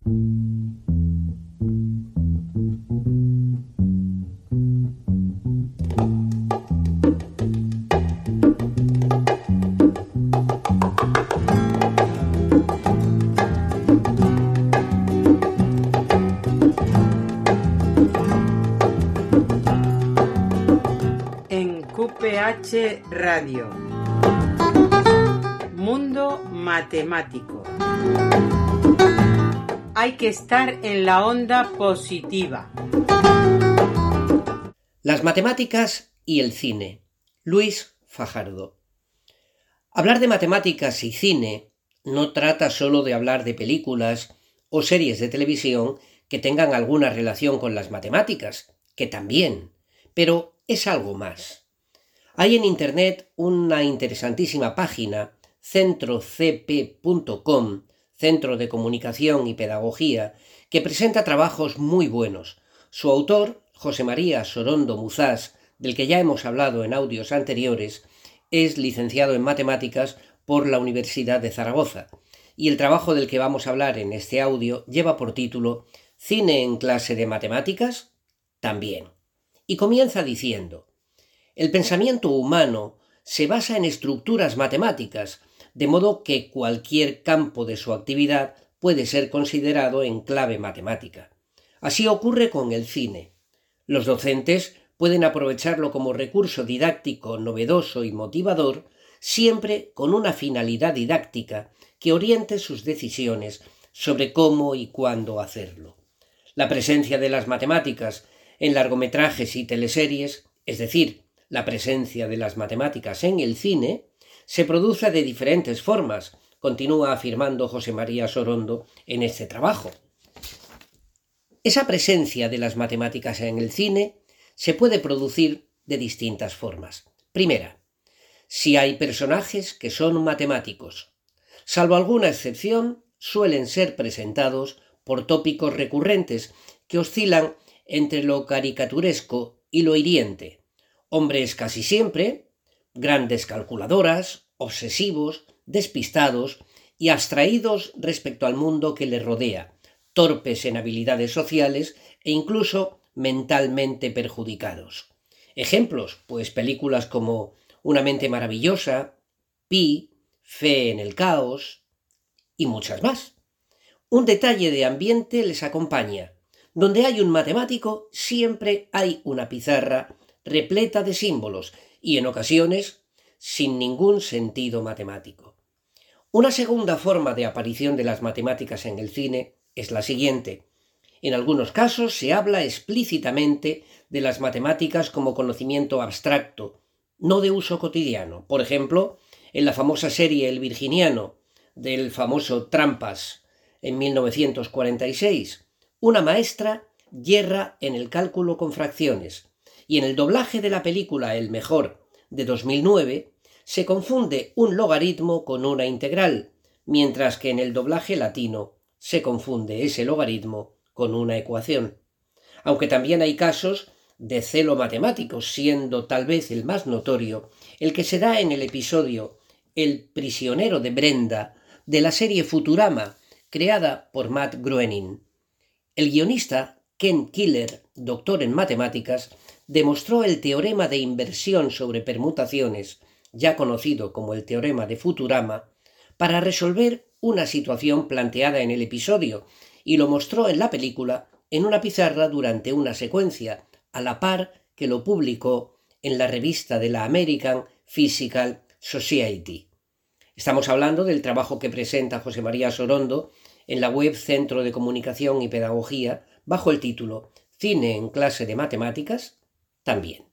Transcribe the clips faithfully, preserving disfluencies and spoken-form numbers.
Q P H Radio. Mundo matemático. Hay que estar en la onda positiva. Las matemáticas y el cine. Luis Fajardo. Hablar de matemáticas y cine no trata solo de hablar de películas o series de televisión que tengan alguna relación con las matemáticas, que también, pero es algo más. Hay en Internet una interesantísima página, centro c p punto com, Centro de Comunicación y Pedagogía, que presenta trabajos muy buenos. Su autor, José María Sorondo Muzás, del que ya hemos hablado en audios anteriores, es licenciado en Matemáticas por la Universidad de Zaragoza, y el trabajo del que vamos a hablar en este audio lleva por título ¿Cine en clase de matemáticas? También. Y comienza diciendo: el pensamiento humano se basa en estructuras matemáticas, de modo que cualquier campo de su actividad puede ser considerado en clave matemática. Así ocurre con el cine. Los docentes pueden aprovecharlo como recurso didáctico novedoso y motivador, siempre con una finalidad didáctica que oriente sus decisiones sobre cómo y cuándo hacerlo. La presencia de las matemáticas en largometrajes y teleseries, es decir, la presencia de las matemáticas en el cine, se produce de diferentes formas, continúa afirmando José María Sorondo en este trabajo. Esa presencia de las matemáticas en el cine se puede producir de distintas formas. Primera, si hay personajes que son matemáticos. Salvo alguna excepción, suelen ser presentados por tópicos recurrentes que oscilan entre lo caricaturesco y lo hiriente. Hombres casi siempre, grandes calculadoras, obsesivos, despistados y abstraídos respecto al mundo que les rodea, torpes en habilidades sociales e incluso mentalmente perjudicados. Ejemplos, pues películas como Una mente maravillosa, Pi, Fe en el caos y muchas más. Un detalle de ambiente les acompaña. Donde hay un matemático siempre hay una pizarra repleta de símbolos y en ocasiones sin ningún sentido matemático. Una segunda forma de aparición de las matemáticas en el cine es la siguiente. En algunos casos se habla explícitamente de las matemáticas como conocimiento abstracto, no de uso cotidiano. Por ejemplo, en la famosa serie El Virginiano, del famoso Trampas, en mil novecientos cuarenta y seis, una maestra yerra en el cálculo con fracciones, y en el doblaje de la película El Mejor, de dos mil nueve, se confunde un logaritmo con una integral, mientras que en el doblaje latino se confunde ese logaritmo con una ecuación. Aunque también hay casos de celo matemático, siendo tal vez el más notorio el que se da en el episodio El prisionero de Brenda de la serie Futurama, creada por Matt Groening. El guionista Ken Killer, doctor en matemáticas, demostró el teorema de inversión sobre permutaciones, ya conocido como el teorema de Futurama, para resolver una situación planteada en el episodio, y lo mostró en la película en una pizarra durante una secuencia, a la par que lo publicó en la revista de la American Physical Society. Estamos hablando del trabajo que presenta José María Sorondo en la web Centro de Comunicación y Pedagogía bajo el título Cine en clase de matemáticas, también.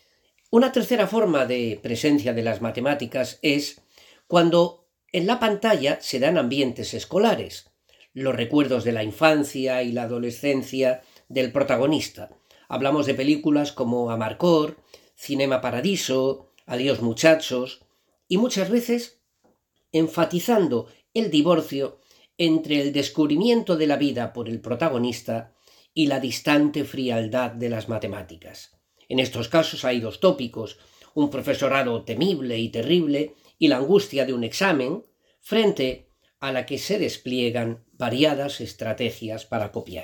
Una tercera forma de presencia de las matemáticas es cuando en la pantalla se dan ambientes escolares, los recuerdos de la infancia y la adolescencia del protagonista. Hablamos de películas como Amarcord, Cinema Paradiso, Adiós muchachos, y muchas veces enfatizando el divorcio entre el descubrimiento de la vida por el protagonista y la distante frialdad de las matemáticas. En estos casos hay dos tópicos, un profesorado temible y terrible y la angustia de un examen, frente a la que se despliegan variadas estrategias para copiar.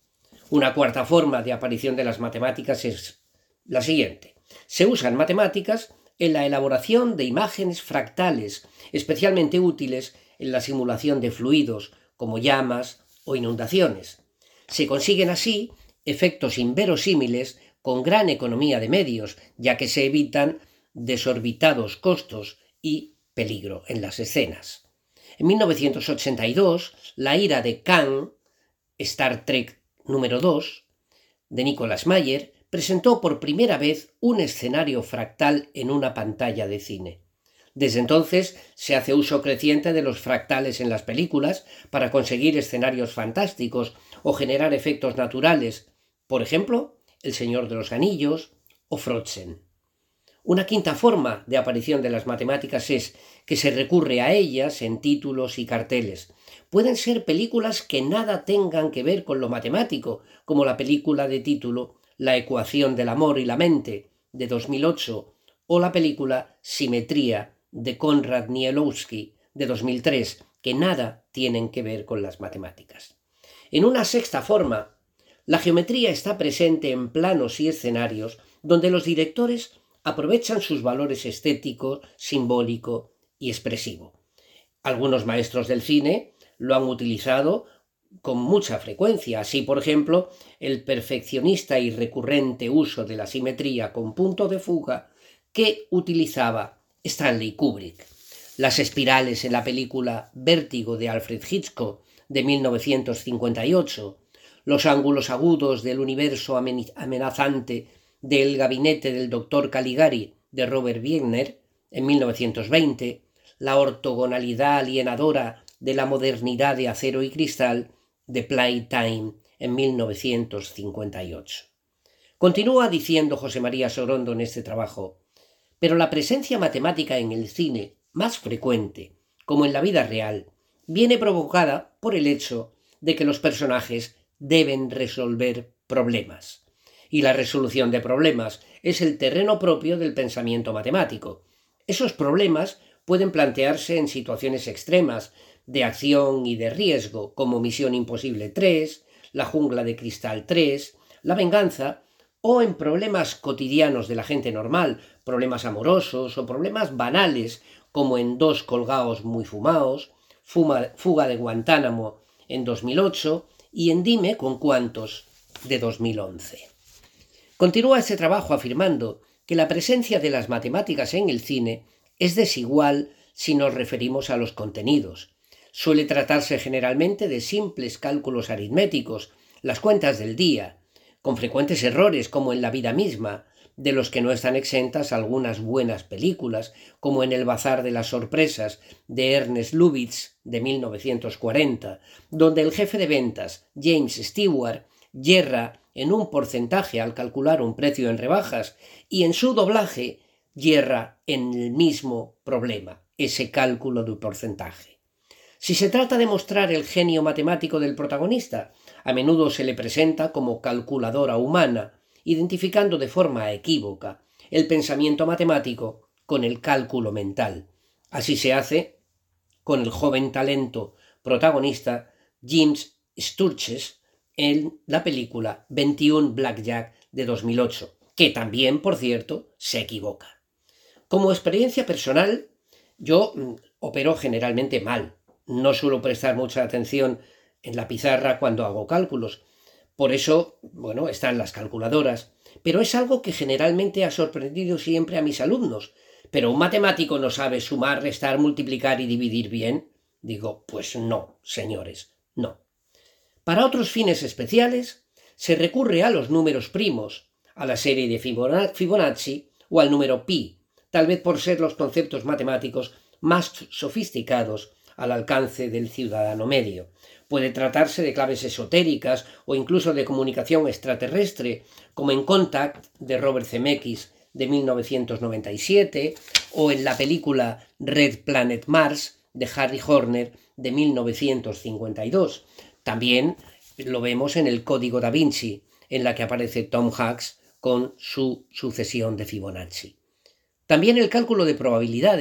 Una cuarta forma de aparición de las matemáticas es la siguiente. Se usan matemáticas en la elaboración de imágenes fractales, especialmente útiles en la simulación de fluidos como llamas o inundaciones. Se consiguen así efectos inverosímiles con gran economía de medios, ya que se evitan desorbitados costos y peligro en las escenas. En mil novecientos ochenta y dos, La ira de Khan, Star Trek número dos, de Nicholas Meyer, presentó por primera vez un escenario fractal en una pantalla de cine. Desde entonces se hace uso creciente de los fractales en las películas para conseguir escenarios fantásticos o generar efectos naturales, por ejemplo, El Señor de los Anillos o Frozen. Una quinta forma de aparición de las matemáticas es que se recurre a ellas en títulos y carteles. Pueden ser películas que nada tengan que ver con lo matemático, como la película de título La ecuación del amor y la mente, de dos mil ocho, o la película Simetría, de Konrad Nieluski, de dos mil tres, que nada tienen que ver con las matemáticas. En una sexta forma, la geometría está presente en planos y escenarios donde los directores aprovechan sus valores estético, simbólico y expresivo. Algunos maestros del cine lo han utilizado con mucha frecuencia, así por ejemplo el perfeccionista y recurrente uso de la simetría con punto de fuga que utilizaba Stanley Kubrick. Las espirales en la película Vértigo de Alfred Hitchcock de mil novecientos cincuenta y ocho, los ángulos agudos del universo amenazante del gabinete del doctor Caligari de Robert Wiener en mil novecientos veinte, la ortogonalidad alienadora de la modernidad de acero y cristal de Playtime en mil novecientos cincuenta y ocho. Continúa diciendo José María Sorondo en este trabajo, pero la presencia matemática en el cine, más frecuente, como en la vida real, viene provocada por el hecho de que los personajes deben resolver problemas. Y la resolución de problemas es el terreno propio del pensamiento matemático. Esos problemas pueden plantearse en situaciones extremas de acción y de riesgo, como Misión Imposible tres, La Jungla de Cristal tres, La Venganza, o en problemas cotidianos de la gente normal, problemas amorosos o problemas banales, como en Dos colgaos muy fumaos, Fuga de Guantánamo en dos mil ocho y en Dime con cuántos de dos mil once. Continúa este trabajo afirmando que la presencia de las matemáticas en el cine es desigual si nos referimos a los contenidos. Suele tratarse generalmente de simples cálculos aritméticos, las cuentas del día, con frecuentes errores como en la vida misma, de los que no están exentas algunas buenas películas, como en El Bazar de las Sorpresas de Ernest Lubitsch de mil novecientos cuarenta, donde el jefe de ventas, James Stewart, yerra en un porcentaje al calcular un precio en rebajas y en su doblaje yerra en el mismo problema, ese cálculo de porcentaje. Si se trata de mostrar el genio matemático del protagonista, a menudo se le presenta como calculadora humana, identificando de forma equívoca el pensamiento matemático con el cálculo mental. Así se hace con el joven talento protagonista James Sturges en la película veintiún Blackjack de dos mil ocho, que también, por cierto, se equivoca. Como experiencia personal, yo mm, opero generalmente mal. No suelo prestar mucha atención en la pizarra cuando hago cálculos. Por eso, bueno, están las calculadoras. Pero es algo que generalmente ha sorprendido siempre a mis alumnos. ¿Pero un matemático no sabe sumar, restar, multiplicar y dividir bien? Digo, pues no, señores, no. Para otros fines especiales, se recurre a los números primos, a la serie de Fibonacci o al número pi, tal vez por ser los conceptos matemáticos más sofisticados al alcance del ciudadano medio. Puede tratarse de claves esotéricas o incluso de comunicación extraterrestre, como en Contact de Robert Zemeckis de mil novecientos noventa y siete o en la película Red Planet Mars de Harry Horner de mil novecientos cincuenta y dos. También lo vemos en el Código da Vinci, en la que aparece Tom Hanks con su sucesión de Fibonacci. También el cálculo de probabilidades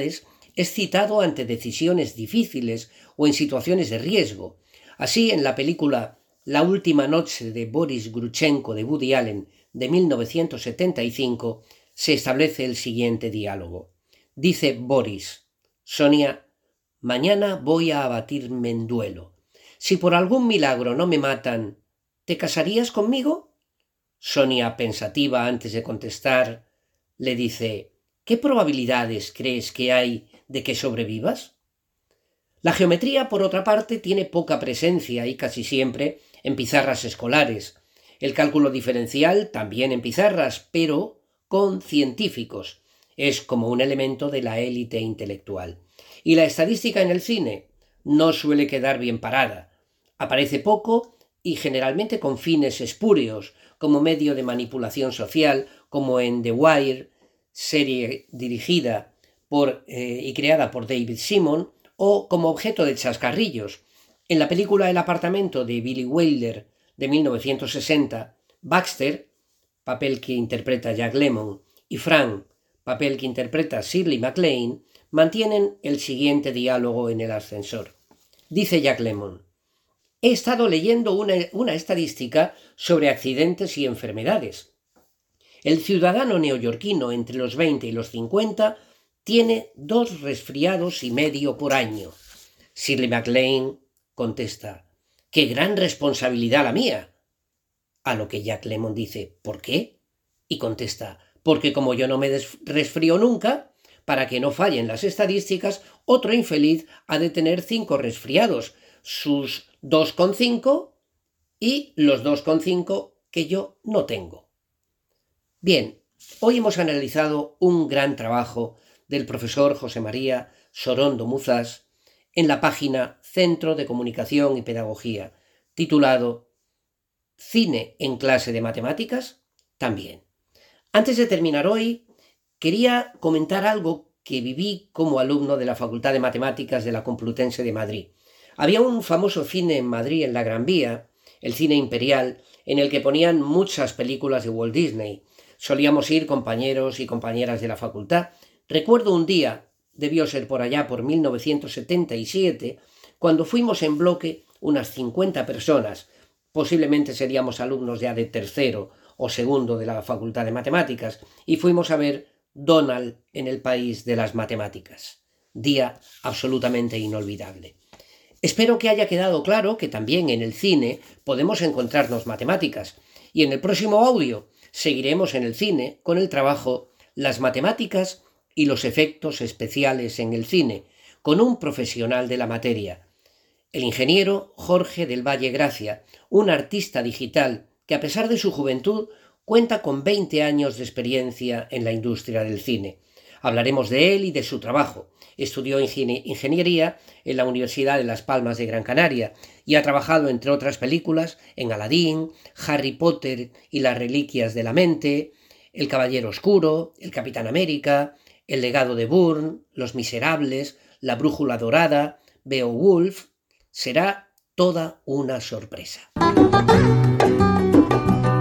es citado ante decisiones difíciles o en situaciones de riesgo. Así, en la película La última noche de Boris Gruchenko de Woody Allen de mil novecientos setenta y cinco se establece el siguiente diálogo. Dice Boris: Sonia, mañana voy a abatirme en duelo. Si por algún milagro no me matan, ¿te casarías conmigo? Sonia, pensativa antes de contestar, le dice: ¿qué probabilidades crees que hay de que sobrevivas? La geometría, por otra parte, tiene poca presencia y casi siempre en pizarras escolares. El cálculo diferencial también en pizarras, pero con científicos. Es como un elemento de la élite intelectual. Y la estadística en el cine no suele quedar bien parada. Aparece poco y generalmente con fines espurios, como medio de manipulación social, como en The Wire, serie dirigida por, eh, y creada por David Simon, o como objeto de chascarrillos. En la película El apartamento de Billy Wilder de mil novecientos sesenta, Baxter, papel que interpreta Jack Lemmon, y Frank, papel que interpreta Shirley MacLaine, mantienen el siguiente diálogo en el ascensor. Dice Jack Lemmon: he estado leyendo una, una estadística sobre accidentes y enfermedades. El ciudadano neoyorquino entre los veinte y los cincuenta tiene dos resfriados y medio por año. Shirley MacLaine contesta: ¡qué gran responsabilidad la mía! A lo que Jack Lemmon dice: ¿por qué? Y contesta: porque como yo no me resfrío nunca, para que no fallen las estadísticas, otro infeliz ha de tener cinco resfriados, sus dos coma cinco y los dos coma cinco que yo no tengo. Bien, hoy hemos analizado un gran trabajo del profesor José María Sorondo Muzas en la página Centro de Comunicación y Pedagogía, titulado ¿Cine en clase de matemáticas? También. Antes de terminar hoy, quería comentar algo que viví como alumno de la Facultad de Matemáticas de la Complutense de Madrid. Había un famoso cine en Madrid, en la Gran Vía, el Cine Imperial, en el que ponían muchas películas de Walt Disney. Solíamos ir compañeros y compañeras de la facultad. Recuerdo un día, debió ser por allá por mil novecientos setenta y siete, cuando fuimos en bloque unas cincuenta personas, posiblemente seríamos alumnos ya de tercero o segundo de la Facultad de Matemáticas, y fuimos a ver Donald en el País de las Matemáticas. Día absolutamente inolvidable. Espero que haya quedado claro que también en el cine podemos encontrarnos matemáticas, y en el próximo audio seguiremos en el cine con el trabajo Las matemáticas y los efectos especiales en el cine, con un profesional de la materia, el ingeniero Jorge del Valle Gracia, un artista digital que a pesar de su juventud cuenta con veinte años de experiencia en la industria del cine. Hablaremos de él y de su trabajo. Estudió ingeniería en la Universidad de Las Palmas de Gran Canaria y ha trabajado, entre otras películas, en Aladdin, Harry Potter y las Reliquias de la Mente, El Caballero Oscuro, El Capitán América, El Legado de Bourne, Los Miserables, La Brújula Dorada, Beowulf. Será toda una sorpresa.